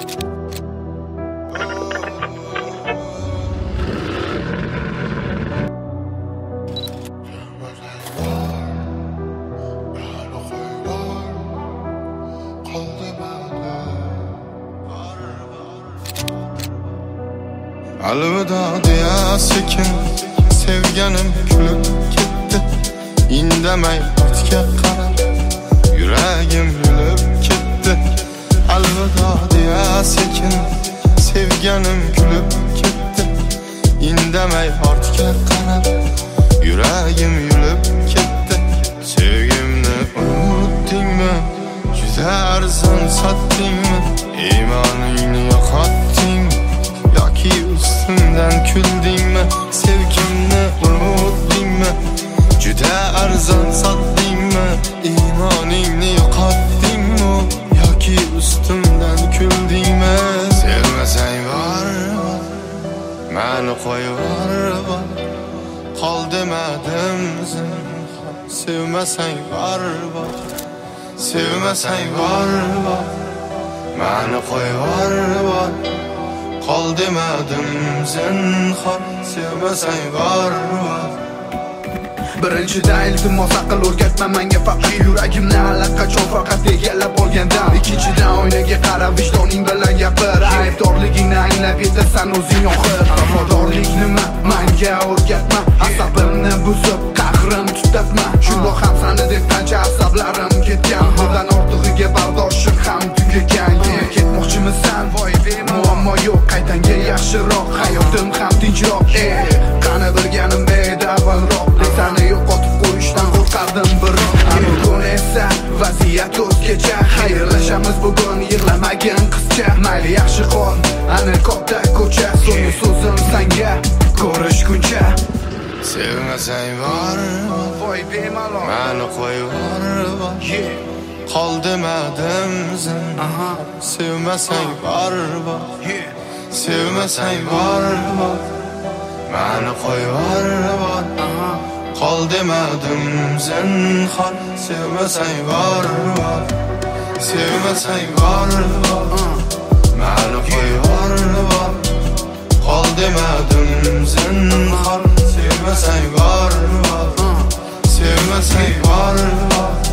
Alvida deya sekin sevganim kulib ketdi. Indamay ortga qarab yuragim yulib ketdi. Alvida deya sekin sevganim kulib ketdi. Indamay ortga qarab yuragim yulib ketdi. Sevgimni unutdingmi? Juda arzon sotdingmi? Iymoningni yo'qotdingmi? Yoki ustimdan kuldingmi? Sevgimni unutdingmi? Juda arzon sotdingmi? Iymoningni yo'qotdingmi? Yoki ustimdan kuldingmi? Sevmasang bor, meni qo'yib bor. Qol demadim zinhor. Sevmasang bor, sevmasang bor, meni qo'yib bor. Qol demadim zinhor. Sevmasang bor. Birinchida iltimos aql o'rgatma menga faqat yuragimni allaqachon faqat egallab olgandan. Ikkinchidan oynaga qarab vijdoning bilan gapir. Aybdorligingni anglab yetasan o'zing oxir. Vafodorlik nima? Menga o'rgatma. Asabimni buzib qahrim tutatma. Shundoq ham sani deb qancha asablarim ketgan. Bundan ortig'iga bardoshim ham tugagan. Ketmoqchimisan? Voy muammo yo'q, qaytanga yaxshiroq. Hayotim ham tinchroq. Qani bilganim bedavalroq. Seni yo'qotib qo'yishdan qo'rqardim biroq. Bugun esa vaziyat o'zgacha. Xayrlashamiz bugun, yig'lamagin qizcha. Mayli yaxshi qol, ana katta ko'cha. So'nggi so'zim senga ko'rishguncha. Sevmasang bor, voy bemalol meni qo'yib bor. Qol demadim zinhor. Sevmasang bor, sevmasang bor, meni qo'yib bor. Qol demadim zinhor. Sevmasang bor, sevmasang bor, meni qo'yib bor. Qol demadim zinhor. Sevmasang bor, sevmasang bor.